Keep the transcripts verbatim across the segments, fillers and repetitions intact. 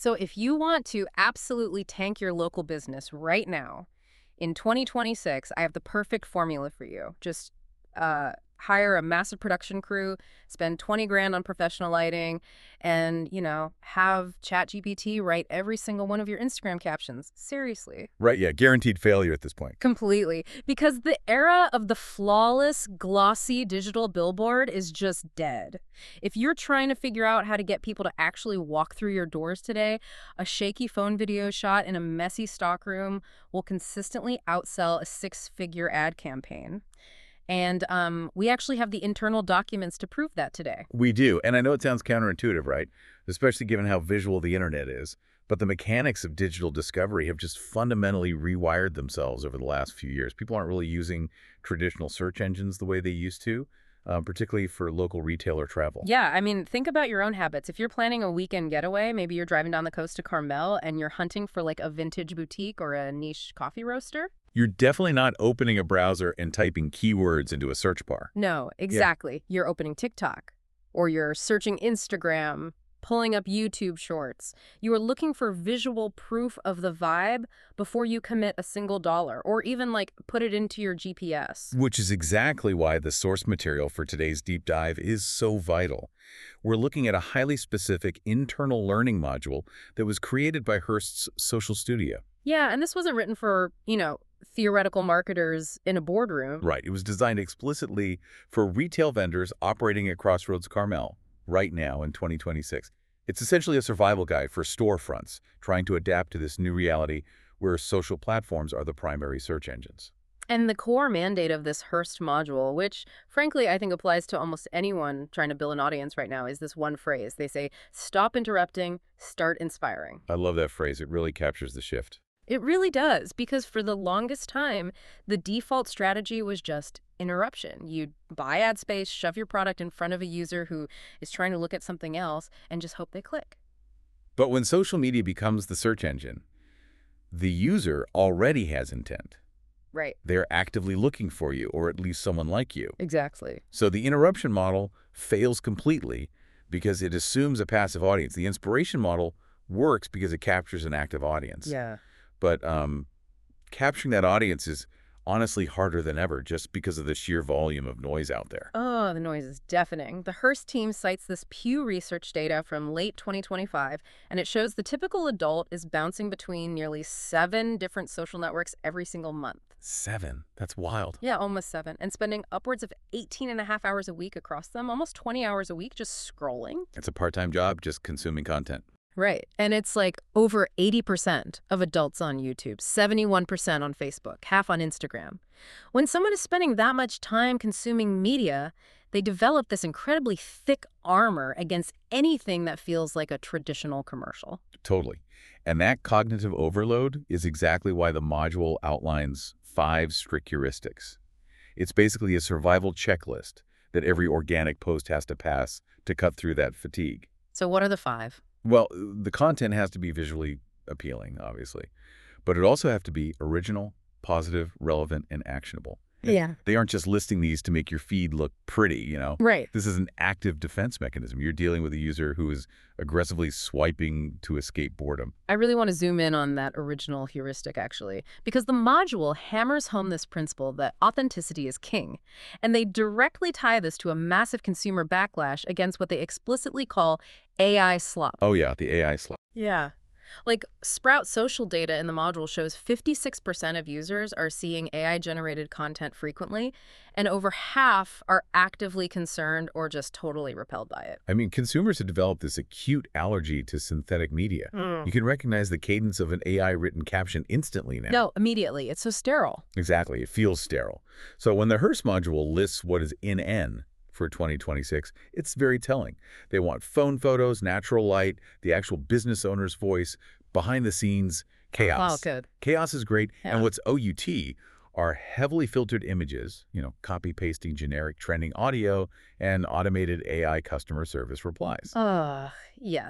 So if you want to absolutely tank your local business right now, in twenty twenty-six, I have the perfect formula for you. Just uh, hire a massive production crew, spend twenty grand on professional lighting, and, you know, have ChatGPT write every single one of your Instagram captions. Seriously. Right, yeah, guaranteed failure at this point. Completely. Because the era of the flawless, glossy digital billboard is just dead. If you're trying to figure out how to get people to actually walk through your doors today, a shaky phone video shot in a messy stockroom will consistently outsell a six-figure ad campaign. And um, we actually have the internal documents to prove that today. We do, and I know it sounds counterintuitive, right? Especially given how visual the internet is. But the mechanics of digital discovery have just fundamentally rewired themselves over the last few years. People aren't really using traditional search engines the way they used to, um, particularly for local retail or travel. Yeah, I mean, think about your own habits. If you're planning a weekend getaway, maybe you're driving down the coast to Carmel and you're hunting for like a vintage boutique or a niche coffee roaster. You're definitely not opening a browser and typing keywords into a search bar. No, exactly. You're opening TikTok or you're searching Instagram, pulling up YouTube shorts. You are looking for visual proof of the vibe before you commit a single dollar or even like put it into your G P S. Which is exactly why the source material for today's deep dive is so vital. We're looking at a highly specific internal learning module that was created by Hearst's Social Studio. Yeah, and this wasn't written for, you know, theoretical marketers in a boardroom. Right. It was designed explicitly for retail vendors operating at Crossroads Carmel right now in twenty twenty-six. It's essentially a survival guide for storefronts trying to adapt to this new reality where social platforms are the primary search engines. And the core mandate of this Hearst module, which frankly I think applies to almost anyone trying to build an audience right now, is this one phrase. They say, stop interrupting, start inspiring. I love that phrase. It really captures the shift. It really does, because for the longest time, the default strategy was just interruption. You'd buy ad space, shove your product in front of a user who is trying to look at something else, and just hope they click. But when social media becomes the search engine, the user already has intent. Right. They're actively looking for you, or at least someone like you. Exactly. So the interruption model fails completely because it assumes a passive audience. The inspiration model works because it captures an active audience. Yeah. But um, capturing that audience is honestly harder than ever just because of the sheer volume of noise out there. Oh, the noise is deafening. The Hearst team cites this Pew Research data from late twenty twenty-five, and it shows the typical adult is bouncing between nearly seven different social networks every single month. Seven? That's wild. Yeah, almost seven. And spending upwards of eighteen and a half hours a week across them, almost twenty hours a week just scrolling. It's a part-time job just consuming content. Right. And it's like over eighty percent of adults on YouTube, seventy-one percent on Facebook, half on Instagram. When someone is spending that much time consuming media, they develop this incredibly thick armor against anything that feels like a traditional commercial. Totally. And that cognitive overload is exactly why the module outlines five strict heuristics. It's basically a survival checklist that every organic post has to pass to cut through that fatigue. So what are the five? Well, the content has to be visually appealing, obviously, but it also have to be original, positive, relevant, and actionable. Yeah. They aren't just listing these to make your feed look pretty, you know? Right. This is an active defense mechanism. You're dealing with a user who is aggressively swiping to escape boredom. I really want to zoom in on that original heuristic, actually, because the module hammers home this principle that authenticity is king, and they directly tie this to a massive consumer backlash against what they explicitly call A I slop. Oh, yeah, the A I slop. Yeah. Like, Sprout social data in the module shows fifty-six percent of users are seeing A I-generated content frequently, and over half are actively concerned or just totally repelled by it. I mean, consumers have developed this acute allergy to synthetic media. Mm. You can recognize the cadence of an A I-written caption instantly now. No, immediately. It's so sterile. Exactly. It feels sterile. So when the Hearst module lists what is in N for twenty twenty-six, it's very telling. They want phone photos, natural light, the actual business owner's voice, behind the scenes, chaos. Oh, good. Chaos is great. Yeah. And what's O U T are heavily filtered images, you know, copy-pasting generic trending audio and automated A I customer service replies. Uh, yes.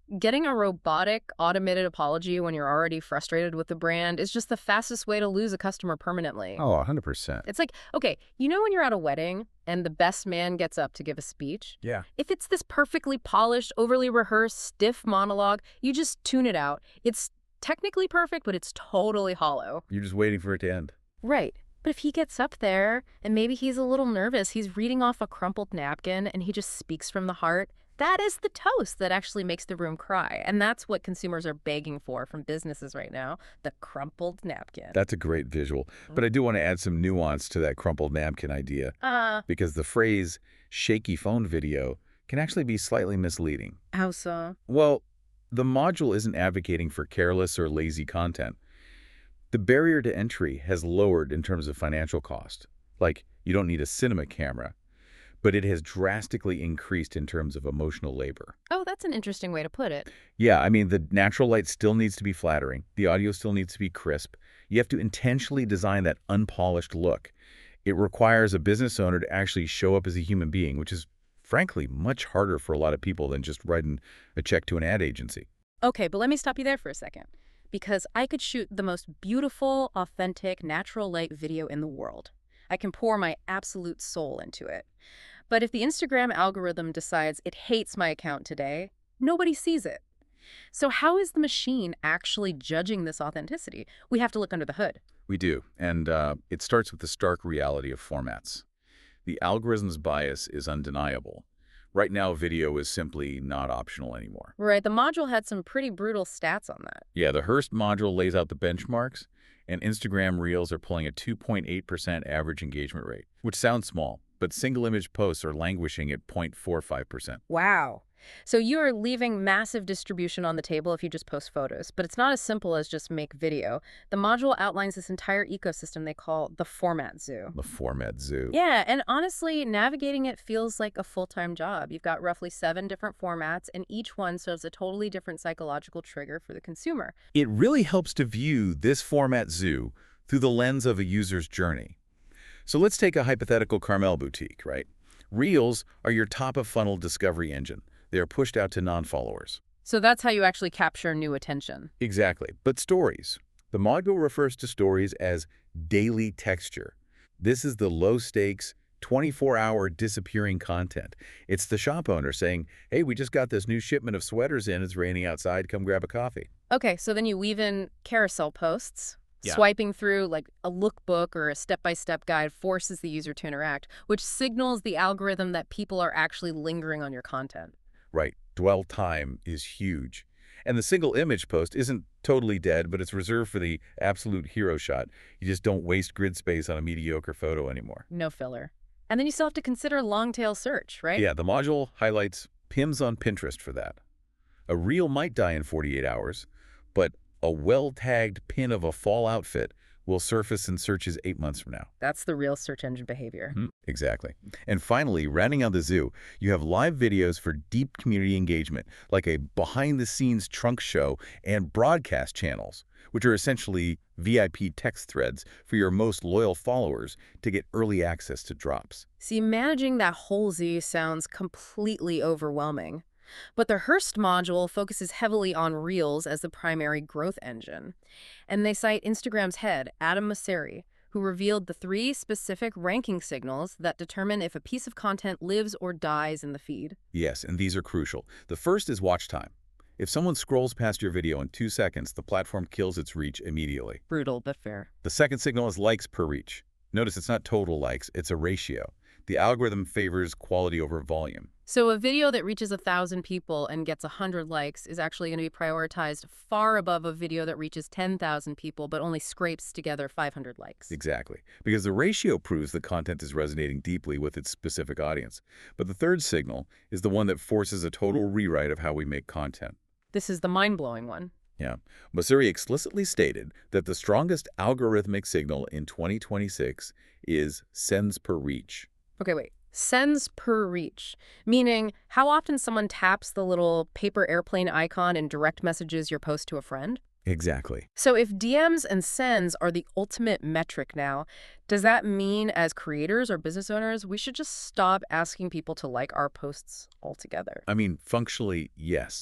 Getting a robotic, automated apology when you're already frustrated with the brand is just the fastest way to lose a customer permanently. Oh, one hundred percent. It's like, okay, you know when you're at a wedding and the best man gets up to give a speech? Yeah. If it's this perfectly polished, overly rehearsed, stiff monologue, you just tune it out. It's technically perfect, but it's totally hollow. You're just waiting for it to end. Right. But if he gets up there and maybe he's a little nervous, he's reading off a crumpled napkin and he just speaks from the heart, that is the toast that actually makes the room cry. And that's what consumers are begging for from businesses right now, the crumpled napkin. That's a great visual. But I do want to add some nuance to that crumpled napkin idea. Uh, Because the phrase shaky phone video can actually be slightly misleading. how so? Well, the module isn't advocating for careless or lazy content. The barrier to entry has lowered in terms of financial cost. Like, you don't need a cinema camera. But it has drastically increased in terms of emotional labor. Oh, that's an interesting way to put it. Yeah, I mean, the natural light still needs to be flattering. The audio still needs to be crisp. You have to intentionally design that unpolished look. It requires a business owner to actually show up as a human being, which is, frankly, much harder for a lot of people than just writing a check to an ad agency. Okay, but let me stop you there for a second. Because I could shoot the most beautiful, authentic, natural light video in the world. I can pour my absolute soul into it. But if the Instagram algorithm decides it hates my account today, nobody sees it. So how is the machine actually judging this authenticity? We have to look under the hood. We do, and uh, it starts with the stark reality of formats. The algorithm's bias is undeniable. Right now, video is simply not optional anymore. Right, the module had some pretty brutal stats on that. Yeah, the Hearst module lays out the benchmarks, and Instagram Reels are pulling a two point eight percent average engagement rate, which sounds small, but single-image posts are languishing at zero point four five percent. Wow. So you are leaving massive distribution on the table if you just post photos. But it's not as simple as just make video. The module outlines this entire ecosystem they call the format zoo. The format zoo. Yeah, and honestly, navigating it feels like a full-time job. You've got roughly seven different formats, and each one serves a totally different psychological trigger for the consumer. It really helps to view this format zoo through the lens of a user's journey. So let's take a hypothetical Carmel boutique, right? Reels are your top-of-funnel discovery engine. They are pushed out to non-followers. So that's how you actually capture new attention. Exactly. But stories. The module refers to stories as daily texture. This is the low-stakes, twenty-four hour disappearing content. It's the shop owner saying, hey, we just got this new shipment of sweaters in. It's raining outside. Come grab a coffee. Okay, so then you weave in carousel posts. Yeah. Swiping through like a lookbook or a step-by-step guide forces the user to interact, which signals the algorithm that people are actually lingering on your content. Right. Dwell time is huge. And the single image post isn't totally dead, but it's reserved for the absolute hero shot. You just don't waste grid space on a mediocre photo anymore. No filler. And then you still have to consider long-tail search, right? Yeah, the module highlights pins on Pinterest for that. A reel might die in forty-eight hours, but a well-tagged pin of a fall outfit will surface in searches eight months from now. That's the real search engine behavior. Mm, exactly. And finally, rounding out the zoo, you have live videos for deep community engagement, like a behind-the-scenes trunk show and broadcast channels, which are essentially V I P text threads for your most loyal followers to get early access to drops. See, managing that whole zoo sounds completely overwhelming. But the Hearst module focuses heavily on Reels as the primary growth engine. And they cite Instagram's head, Adam Mosseri, who revealed the three specific ranking signals that determine if a piece of content lives or dies in the feed. Yes, and these are crucial. The first is watch time. If someone scrolls past your video in two seconds, the platform kills its reach immediately. Brutal, but fair. The second signal is likes per reach. Notice it's not total likes, it's a ratio. The algorithm favors quality over volume. So a video that reaches a thousand people and gets a hundred likes is actually going to be prioritized far above a video that reaches ten thousand people but only scrapes together five hundred likes. Exactly, because the ratio proves the content is resonating deeply with its specific audience. But the third signal is the one that forces a total rewrite of how we make content. This is the mind-blowing one. Yeah. Mosseri explicitly stated that the strongest algorithmic signal in twenty twenty-six is sends per reach. Okay, wait. Sends per reach, meaning how often someone taps the little paper airplane icon and direct messages your post to a friend? Exactly. So if D Ms and sends are the ultimate metric now, does that mean as creators or business owners, we should just stop asking people to like our posts altogether? I mean, functionally, yes.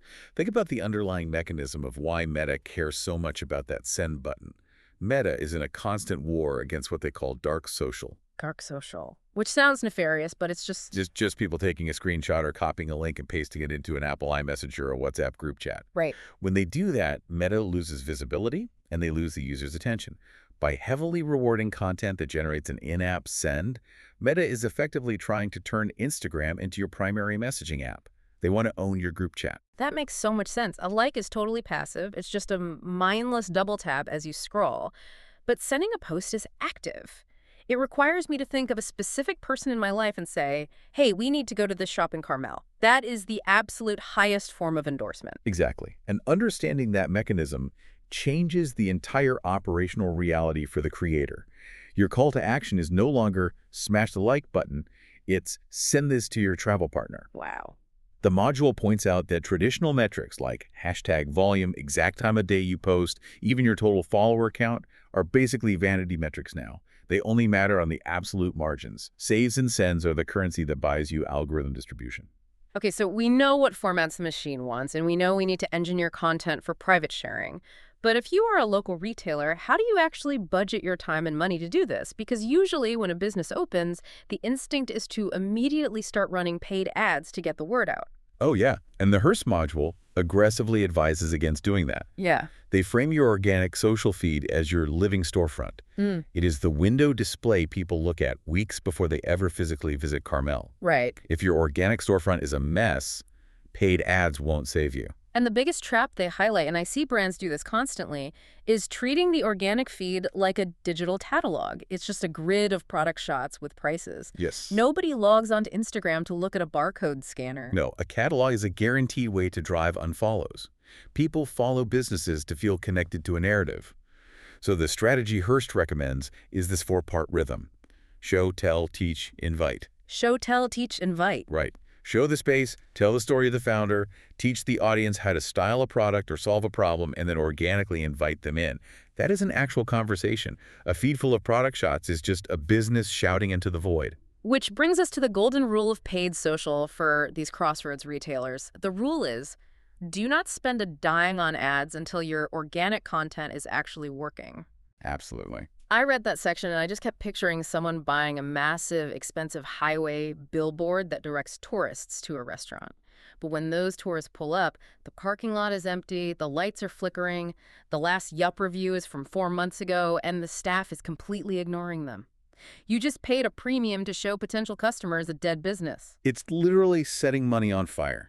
Think about the underlying mechanism of why Meta cares so much about that send button. Meta is in a constant war against what they call dark social. Dark social, which sounds nefarious, but it's just... Just, just people taking a screenshot or copying a link and pasting it into an Apple iMessage or a WhatsApp group chat. Right. When they do that, Meta loses visibility and they lose the user's attention. By heavily rewarding content that generates an in-app send, Meta is effectively trying to turn Instagram into your primary messaging app. They want to own your group chat. That makes so much sense. A like is totally passive. It's just a mindless double tap as you scroll. But sending a post is active. It requires me to think of a specific person in my life and say, hey, we need to go to this shop in Carmel. That is the absolute highest form of endorsement. Exactly. And understanding that mechanism changes the entire operational reality for the creator. Your call to action is no longer smash the like button. It's send this to your travel partner. Wow. The module points out that traditional metrics like hashtag volume, exact time of day you post, even your total follower count are basically vanity metrics now. They only matter on the absolute margins. Saves and sends are the currency that buys you algorithm distribution. Okay, so we know what formats the machine wants, and we know we need to engineer content for private sharing. But if you are a local retailer, how do you actually budget your time and money to do this? Because usually when a business opens, the instinct is to immediately start running paid ads to get the word out. Oh, yeah. And the Hearst module aggressively advises against doing that. Yeah. They frame your organic social feed as your living storefront. Mm. It is the window display people look at weeks before they ever physically visit Carmel. Right. If your organic storefront is a mess, paid ads won't save you. And the biggest trap they highlight, and I see brands do this constantly, is treating the organic feed like a digital catalog. It's just a grid of product shots with prices. Yes. Nobody logs onto Instagram to look at a barcode scanner. No, a catalog is a guaranteed way to drive unfollows. People follow businesses to feel connected to a narrative. So the strategy Hearst recommends is this four-part rhythm. Show, tell, teach, invite. Show, tell, teach, invite. Right. Show the space, tell the story of the founder, teach the audience how to style a product or solve a problem, and then organically invite them in. That is an actual conversation. A feed full of product shots is just a business shouting into the void. Which brings us to the golden rule of paid social for these crossroads retailers. The rule is, do not spend a dime on ads until your organic content is actually working. Absolutely. I read that section and I just kept picturing someone buying a massive, expensive highway billboard that directs tourists to a restaurant. But when those tourists pull up, the parking lot is empty, the lights are flickering, the last Yelp review is from four months ago, and the staff is completely ignoring them. You just paid a premium to show potential customers a dead business. It's literally setting money on fire.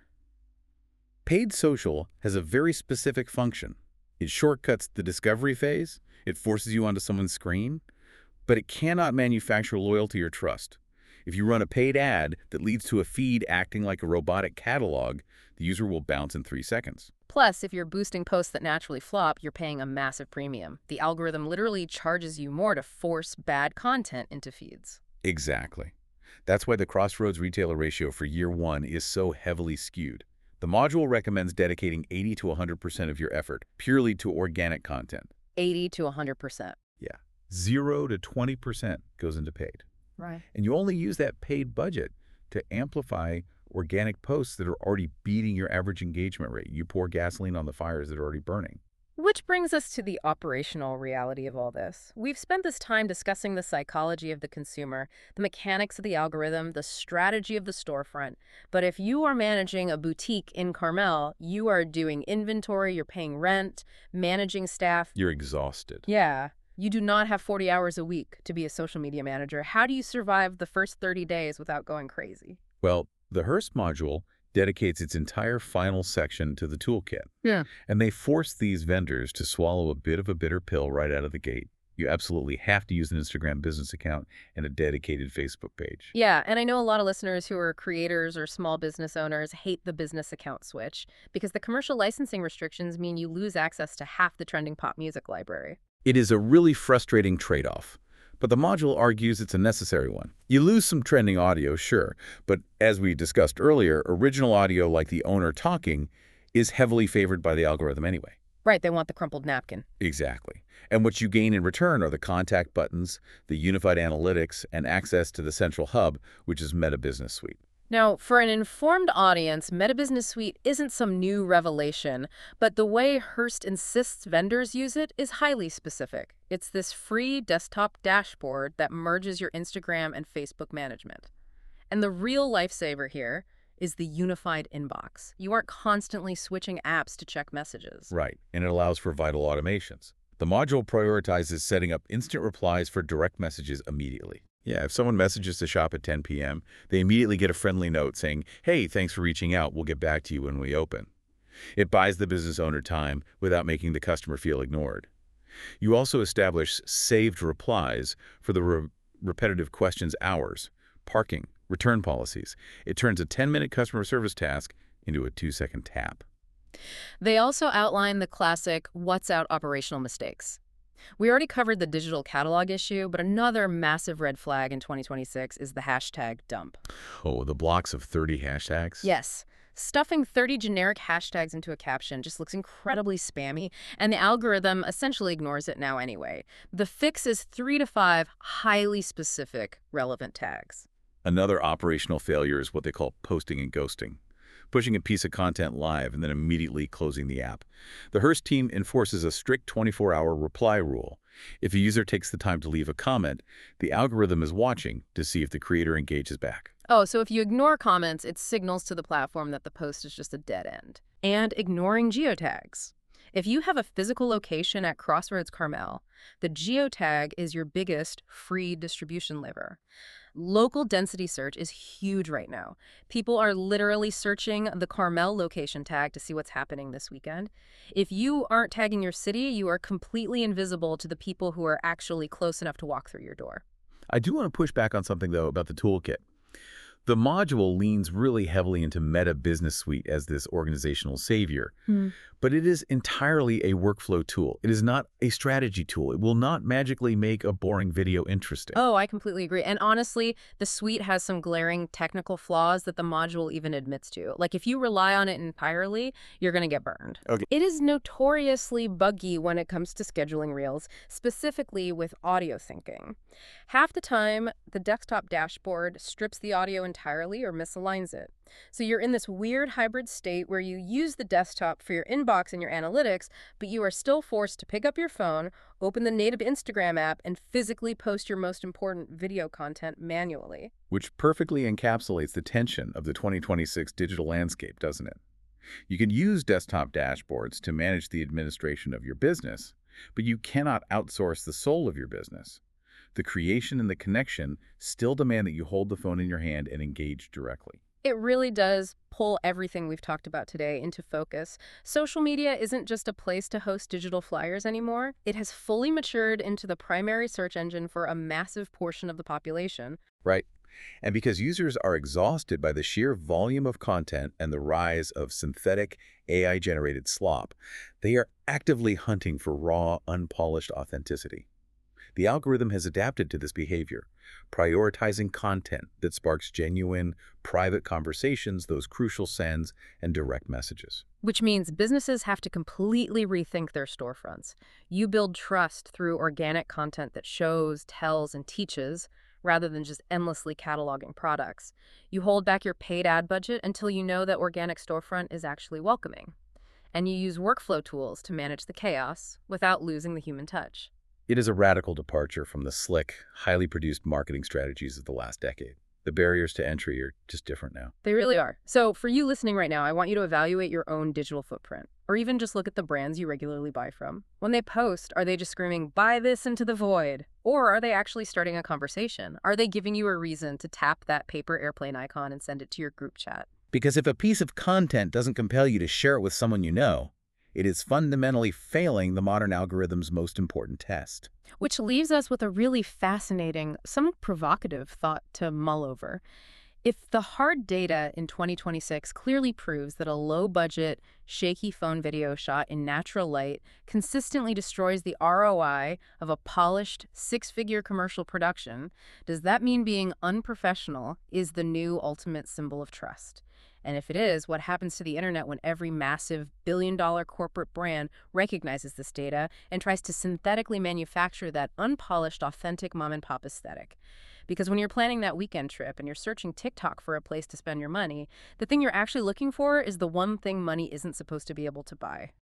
Paid social has a very specific function. It shortcuts the discovery phase. It forces you onto someone's screen, but it cannot manufacture loyalty or trust. If you run a paid ad that leads to a feed acting like a robotic catalog, the user will bounce in three seconds. Plus, if you're boosting posts that naturally flop, you're paying a massive premium. The algorithm literally charges you more to force bad content into feeds. Exactly. That's why the Crossroads retailer ratio for year one is so heavily skewed. The module recommends dedicating eighty to one hundred percent of your effort purely to organic content. eighty to one hundred percent. Yeah. Zero to twenty percent goes into paid. Right. And you only use that paid budget to amplify organic posts that are already beating your average engagement rate. You pour gasoline on the fires that are already burning. Which brings us to the operational reality of all this. We've spent this time discussing the psychology of the consumer, the mechanics of the algorithm, the strategy of the storefront. But if you are managing a boutique in Carmel, you are doing inventory, you're paying rent, managing staff. You're exhausted. Yeah. You do not have forty hours a week to be a social media manager. How do you survive the first thirty days without going crazy? Well, the Hearst module dedicates its entire final section to the toolkit. Yeah. And they force these vendors to swallow a bit of a bitter pill right out of the gate. You absolutely have to use an Instagram business account and a dedicated Facebook page. Yeah, and I know a lot of listeners who are creators or small business owners hate the business account switch because the commercial licensing restrictions mean you lose access to half the trending pop music library. It is a really frustrating trade-off, but the module argues it's a necessary one. You lose some trending audio, sure, but as we discussed earlier, original audio like the owner talking is heavily favored by the algorithm anyway. Right, they want the crumpled napkin. Exactly. And what you gain in return are the contact buttons, the unified analytics, and access to the central hub, which is Meta Business Suite. Now, for an informed audience, Meta Business Suite isn't some new revelation, but the way Hearst insists vendors use it is highly specific. It's this free desktop dashboard that merges your Instagram and Facebook management. And the real lifesaver here is the unified inbox. You aren't constantly switching apps to check messages. Right, and it allows for vital automations. The module prioritizes setting up instant replies for direct messages immediately. Yeah, if someone messages the shop at ten p m, they immediately get a friendly note saying, "Hey, thanks for reaching out. We'll get back to you when we open." It buys the business owner time without making the customer feel ignored. You also establish saved replies for the re repetitive questions hours, parking, return policies. It turns a ten-minute customer service task into a two-second tap. They also outline the classic "what's out" operational mistakes. We already covered the digital catalog issue, but another massive red flag in twenty twenty-six is the hashtag dump. Oh, the blocks of thirty hashtags? Yes. Stuffing thirty generic hashtags into a caption just looks incredibly spammy, and the algorithm essentially ignores it now anyway. The fix is three to five highly specific, relevant tags. Another operational failure is what they call posting and ghosting, pushing a piece of content live and then immediately closing the app. The Hearst team enforces a strict twenty-four hour reply rule. If a user takes the time to leave a comment, the algorithm is watching to see if the creator engages back. Oh, so if you ignore comments, it signals to the platform that the post is just a dead end. And ignoring geotags. If you have a physical location at Crossroads Carmel, the geotag is your biggest free distribution lever. Local density search is huge right now. People are literally searching the Carmel location tag to see what's happening this weekend. If you aren't tagging your city, you are completely invisible to the people who are actually close enough to walk through your door. I do want to push back on something, though, about the toolkit. The module leans really heavily into Meta Business Suite as this organizational savior, Hmm. but it is entirely a workflow tool. It is not a strategy tool. It will not magically make a boring video interesting. Oh, I completely agree. And honestly, the suite has some glaring technical flaws that the module even admits to. Like if you rely on it entirely, you're going to get burned. Okay. It is notoriously buggy when it comes to scheduling reels, specifically with audio syncing. Half the time, the desktop dashboard strips the audio entirely or misaligns it. So you're in this weird hybrid state where you use the desktop for your inbox and your analytics, but you are still forced to pick up your phone, open the native Instagram app, and physically post your most important video content manually. Which perfectly encapsulates the tension of the twenty twenty-six digital landscape, doesn't it? You can use desktop dashboards to manage the administration of your business, but you cannot outsource the soul of your business. The creation and the connection still demand that you hold the phone in your hand and engage directly. It really does pull everything we've talked about today into focus. Social media isn't just a place to host digital flyers anymore. It has fully matured into the primary search engine for a massive portion of the population. Right. And because users are exhausted by the sheer volume of content and the rise of synthetic A I-generated slop, they are actively hunting for raw, unpolished authenticity. The algorithm has adapted to this behavior, prioritizing content that sparks genuine, private conversations, those crucial sends, and direct messages. Which means businesses have to completely rethink their storefronts. You build trust through organic content that shows, tells, and teaches, rather than just endlessly cataloging products. You hold back your paid ad budget until you know that organic storefront is actually welcoming. And you use workflow tools to manage the chaos without losing the human touch. It is a radical departure from the slick, highly produced marketing strategies of the last decade. The barriers to entry are just different now. They really are. So for you listening right now, I want you to evaluate your own digital footprint, or even just look at the brands you regularly buy from. When they post, are they just screaming, "Buy this into the void"? Or are they actually starting a conversation? Are they giving you a reason to tap that paper airplane icon and send it to your group chat? Because if a piece of content doesn't compel you to share it with someone you know, it is fundamentally failing the modern algorithm's most important test. Which leaves us with a really fascinating, somewhat provocative thought to mull over. If the hard data in twenty twenty-six clearly proves that a low-budget, shaky phone video shot in natural light consistently destroys the R O I of a polished, six-figure commercial production, does that mean being unprofessional is the new ultimate symbol of trust? And if it is, what happens to the internet when every massive billion-dollar corporate brand recognizes this data and tries to synthetically manufacture that unpolished, authentic mom-and-pop aesthetic? Because when you're planning that weekend trip and you're searching TikTok for a place to spend your money, the thing you're actually looking for is the one thing money isn't supposed to be able to buy.